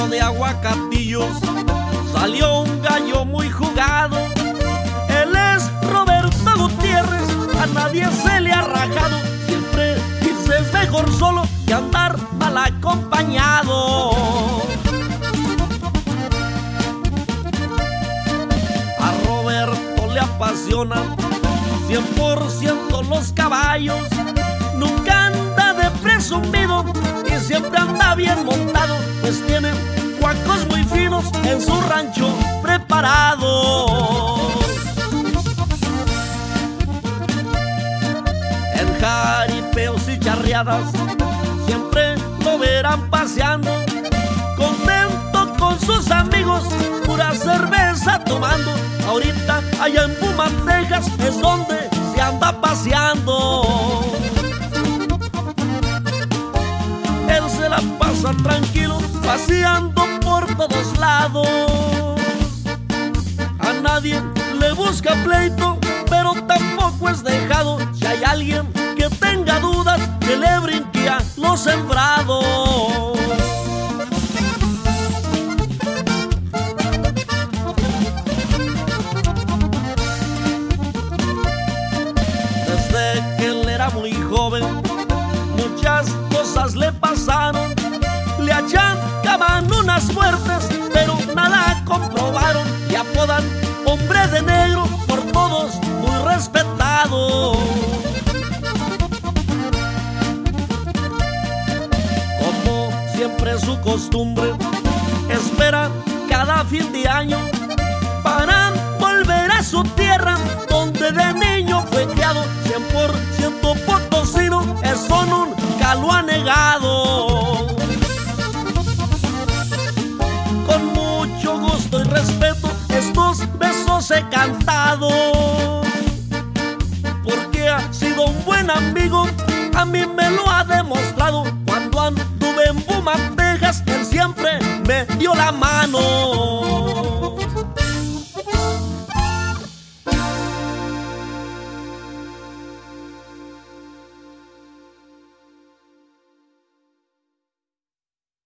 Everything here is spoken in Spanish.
puesto de aguacatillos salió un gallo muy jugado. Él es Roberto Gutiérrez, a nadie se le ha rajado. Siempre dice es mejor solo que andar mal acompañado. A Roberto le apasionan 100% los caballos. Nunca anda de presumido y siempre anda bien montado, pues tiene cuacos muy finos en su rancho preparados. En jaripeos y charreadas siempre lo verán paseando, contento con sus amigos, pura cerveza tomando. Ahorita allá en Puma, Texas es donde se anda paseando. Él se la pasa tranquilo, paseando por todos lados. A nadie le busca pleito, pero tampoco es dejado. Si hay alguien que tenga dudas, que le brinque a los sembrados. Desde que él era muy joven, muchas cosas le pasaron. Le achacaban unas muertes, pero nada comprobaron. Y apodan hombre de negro, por todos muy respetado. Como siempre es su costumbre, espera cada fin de año para volver a su tierra, donde de niño fue criado. 100% potosino, eso nunca lo ha negado. Con mucho gusto y respeto estos besos he cantado, porque ha sido un buen amigo, a mí me lo ha demostrado. Cuando anduve en Puma, Texas, él siempre me dio la mano.